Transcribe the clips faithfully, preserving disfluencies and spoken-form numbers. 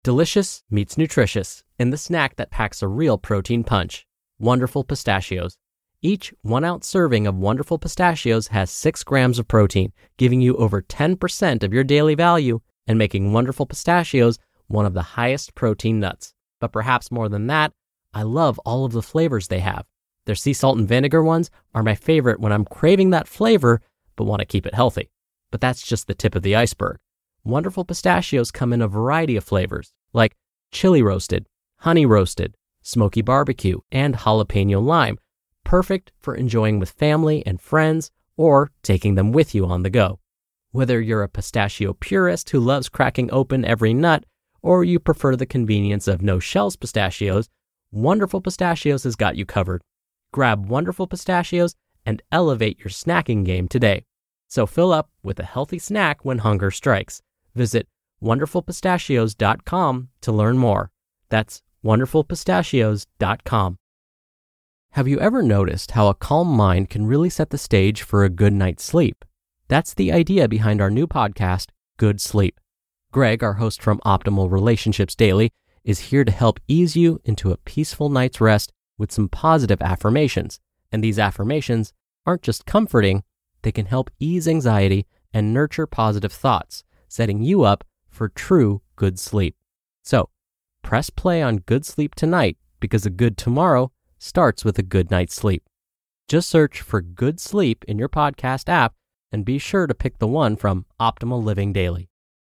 Delicious meets nutritious in the snack that packs a real protein punch. Wonderful Pistachios. Each one-ounce serving of Wonderful Pistachios has six grams of protein, giving you over ten percent of your daily value and making Wonderful Pistachios one of the highest protein nuts. But perhaps more than that, I love all of the flavors they have. Their sea salt and vinegar ones are my favorite when I'm craving that flavor but want to keep it healthy. But that's just the tip of the iceberg. Wonderful Pistachios come in a variety of flavors, like chili roasted, honey roasted, smoky barbecue, and jalapeno lime, perfect for enjoying with family and friends or taking them with you on the go. Whether you're a pistachio purist who loves cracking open every nut, or you prefer the convenience of no-shells pistachios, Wonderful Pistachios has got you covered. Grab Wonderful Pistachios and elevate your snacking game today. So fill up with a healthy snack when hunger strikes. Visit wonderful pistachios dot com to learn more. That's wonderful pistachios dot com. Have you ever noticed how a calm mind can really set the stage for a good night's sleep? That's the idea behind our new podcast, Good Sleep. Greg, our host from Optimal Relationships Daily, is here to help ease you into a peaceful night's rest with some positive affirmations. And these affirmations aren't just comforting, they can help ease anxiety and nurture positive thoughts, setting you up for true good sleep. So, press play on Good Sleep tonight because a good tomorrow starts with a good night's sleep. Just search for Good Sleep in your podcast app and be sure to pick the one from Optimal Living Daily.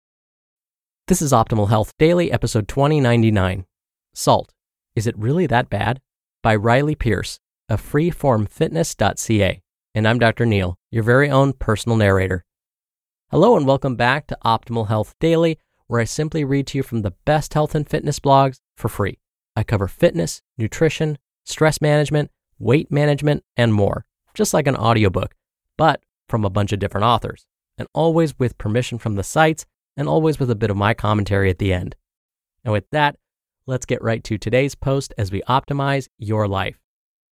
This is Optimal Health Daily, episode twenty ninety-nine. Salt. Is it really that bad? By Riley Pierce of freeform fitness dot c a. And I'm Doctor Neil, your very own personal narrator. Hello and welcome back to Optimal Health Daily, where I simply read to you from the best health and fitness blogs for free. I cover fitness, nutrition, stress management, weight management, and more, just like an audiobook, but from a bunch of different authors, and always with permission from the sites, and always with a bit of my commentary at the end. And with that, let's get right to today's post as we optimize your life.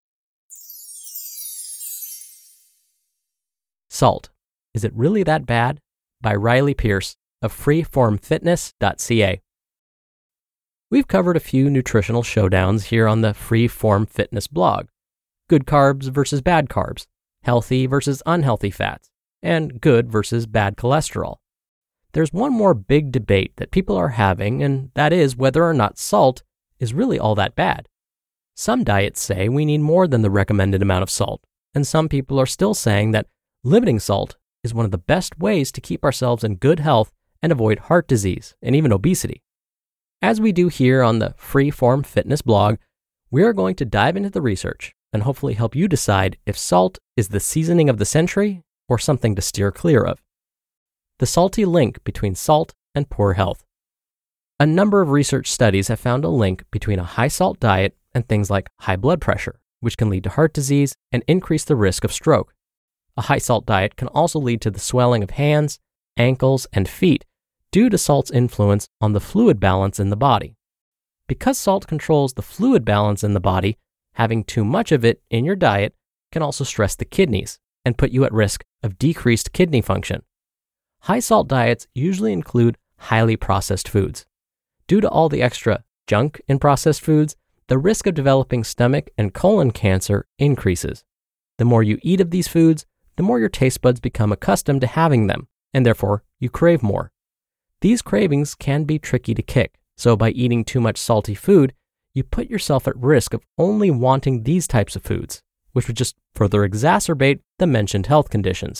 Salt. Is it really that bad? By Riley Pierce of freeform fitness dot c a. We've covered a few nutritional showdowns here on the Freeform Fitness blog. Good carbs versus bad carbs, healthy versus unhealthy fats, and good versus bad cholesterol. There's one more big debate that people are having, and that is whether or not salt is really all that bad. Some diets say we need more than the recommended amount of salt, and some people are still saying that limiting salt is one of the best ways to keep ourselves in good health and avoid heart disease and even obesity. As we do here on the Freeform Fitness blog, we are going to dive into the research and hopefully help you decide if salt is the seasoning of the century or something to steer clear of. The salty link between salt and poor health. A number of research studies have found a link between a high salt diet and things like high blood pressure, which can lead to heart disease and increase the risk of stroke. A high salt diet can also lead to the swelling of hands, ankles, and feet due to salt's influence on the fluid balance in the body. Because salt controls the fluid balance in the body, having too much of it in your diet can also stress the kidneys and put you at risk of decreased kidney function. High salt diets usually include highly processed foods. Due to all the extra junk in processed foods, the risk of developing stomach and colon cancer increases. The more you eat of these foods, the more your taste buds become accustomed to having them, and therefore you crave more. These cravings can be tricky to kick, so by eating too much salty food, you put yourself at risk of only wanting these types of foods, which would just further exacerbate the mentioned health conditions.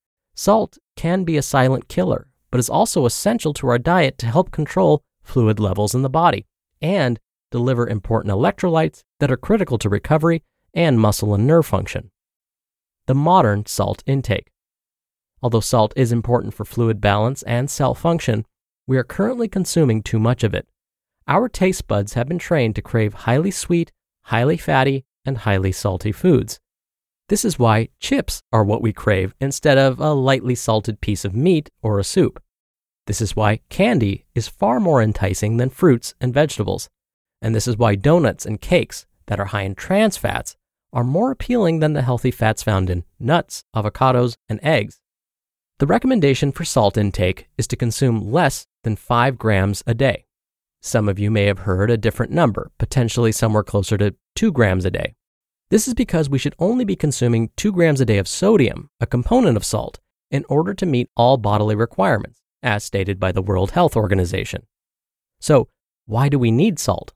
Salt can be a silent killer, but is also essential to our diet to help control fluid levels in the body and deliver important electrolytes that are critical to recovery and muscle and nerve function. The modern salt intake. Although salt is important for fluid balance and cell function, we are currently consuming too much of it. Our taste buds have been trained to crave highly sweet, highly fatty, and highly salty foods. This is why chips are what we crave instead of a lightly salted piece of meat or a soup. This is why candy is far more enticing than fruits and vegetables. And this is why donuts and cakes that are high in trans fats are more appealing than the healthy fats found in nuts, avocados, and eggs. The recommendation for salt intake is to consume less than five grams a day. Some of you may have heard a different number, potentially somewhere closer to two grams a day. This is because we should only be consuming two grams a day of sodium, a component of salt, in order to meet all bodily requirements, as stated by the World Health Organization. So, why do we need salt?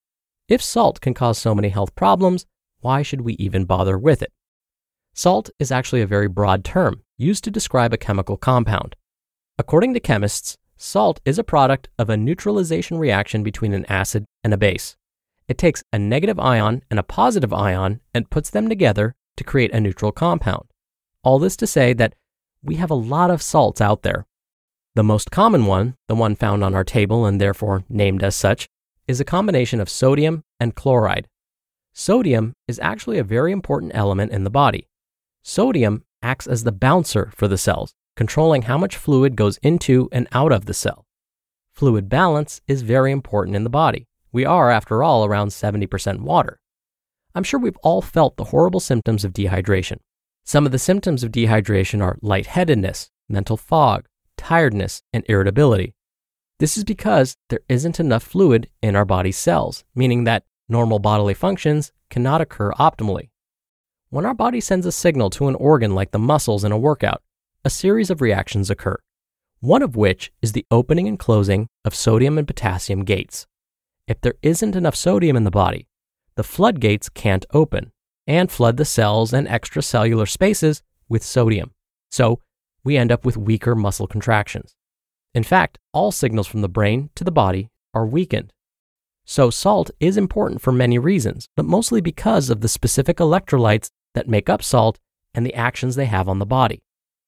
If salt can cause so many health problems, why should we even bother with it? Salt is actually a very broad term used to describe a chemical compound. According to chemists, salt is a product of a neutralization reaction between an acid and a base. It takes a negative ion and a positive ion and puts them together to create a neutral compound. All this to say that we have a lot of salts out there. The most common one, the one found on our table and therefore named as such, is a combination of sodium and chloride. Sodium is actually a very important element in the body. Sodium acts as the bouncer for the cells, controlling how much fluid goes into and out of the cell. Fluid balance is very important in the body. We are, after all, around seventy percent water. I'm sure we've all felt the horrible symptoms of dehydration. Some of the symptoms of dehydration are lightheadedness, mental fog, tiredness, and irritability. This is because there isn't enough fluid in our body's cells, meaning that normal bodily functions cannot occur optimally. When our body sends a signal to an organ like the muscles in a workout, a series of reactions occur, one of which is the opening and closing of sodium and potassium gates. If there isn't enough sodium in the body, the floodgates can't open and flood the cells and extracellular spaces with sodium. So we end up with weaker muscle contractions. In fact, all signals from the brain to the body are weakened. So salt is important for many reasons, but mostly because of the specific electrolytes that make up salt and the actions they have on the body.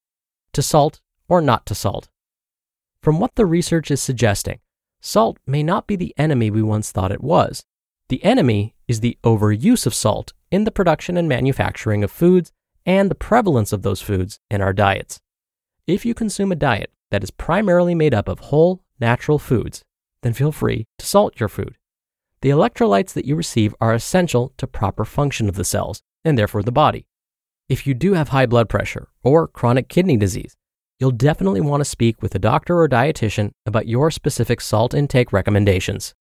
To salt or not to salt? From what the research is suggesting, salt may not be the enemy we once thought it was. The enemy is the overuse of salt in the production and manufacturing of foods and the prevalence of those foods in our diets. If you consume a diet that is primarily made up of whole, natural foods, then feel free to salt your food. The electrolytes that you receive are essential to proper function of the cells and therefore the body. If you do have high blood pressure or chronic kidney disease, you'll definitely want to speak with a doctor or dietitian about your specific salt intake recommendations.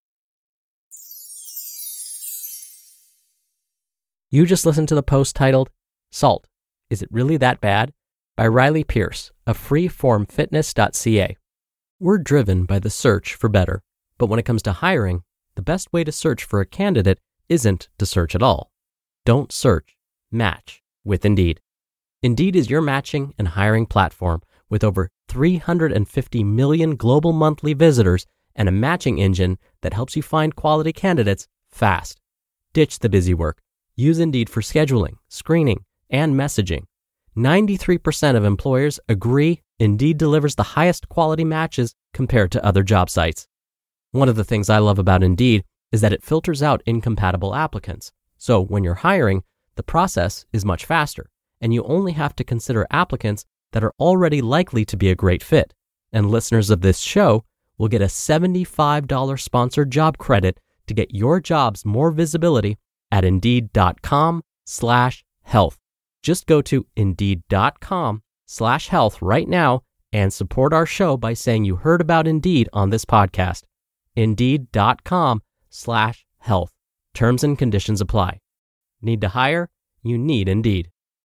You just listened to the post titled, Salt, Is It Really That Bad? By Riley Pierce of free form fitness dot c a. We're driven by the search for better, but when it comes to hiring, the best way to search for a candidate isn't to search at all. Don't search, match with Indeed. Indeed is your matching and hiring platform with over three hundred fifty million global monthly visitors and a matching engine that helps you find quality candidates fast. Ditch the busy work. Use Indeed for scheduling, screening, and messaging. ninety-three percent of employers agree Indeed delivers the highest quality matches compared to other job sites. One of the things I love about Indeed is that it filters out incompatible applicants. So when you're hiring, the process is much faster, and you only have to consider applicants that are already likely to be a great fit. And listeners of this show will get a seventy-five dollars sponsored job credit to get your jobs more visibility at indeed.com slash health. Just go to indeed.com slash health right now and support our show by saying you heard about Indeed on this podcast. Indeed.com slash health. Terms and conditions apply. Need to hire? You need Indeed.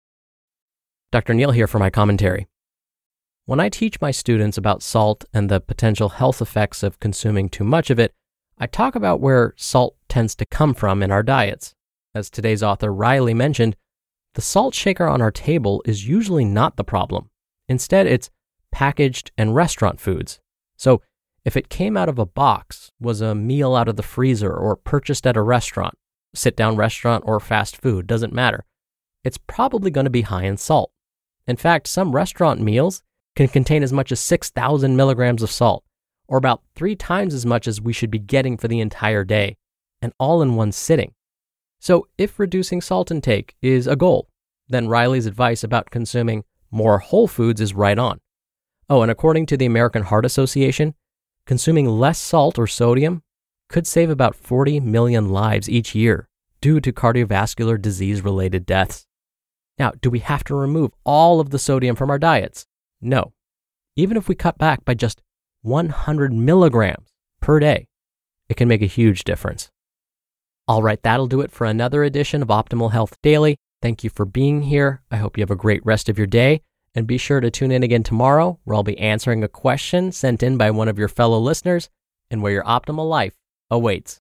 Doctor Neal here for my commentary. When I teach my students about salt and the potential health effects of consuming too much of it, I talk about where salt tends to come from in our diets. As today's author Riley mentioned, the salt shaker on our table is usually not the problem. Instead, it's packaged and restaurant foods. So if it came out of a box, was a meal out of the freezer, or purchased at a restaurant, sit-down restaurant or fast food, doesn't matter, it's probably going to be high in salt. In fact, some restaurant meals can contain as much as six thousand milligrams of salt, or about three times as much as we should be getting for the entire day, and all in one sitting. So if reducing salt intake is a goal, then Riley's advice about consuming more whole foods is right on. Oh, and according to the American Heart Association, consuming less salt or sodium could save about forty million lives each year due to cardiovascular disease-related deaths. Now, do we have to remove all of the sodium from our diets? No. Even if we cut back by just one hundred milligrams per day, it can make a huge difference. All right, that'll do it for another edition of Optimal Health Daily. Thank you for being here. I hope you have a great rest of your day. And be sure to tune in again tomorrow, where I'll be answering a question sent in by one of your fellow listeners and where your optimal life awaits.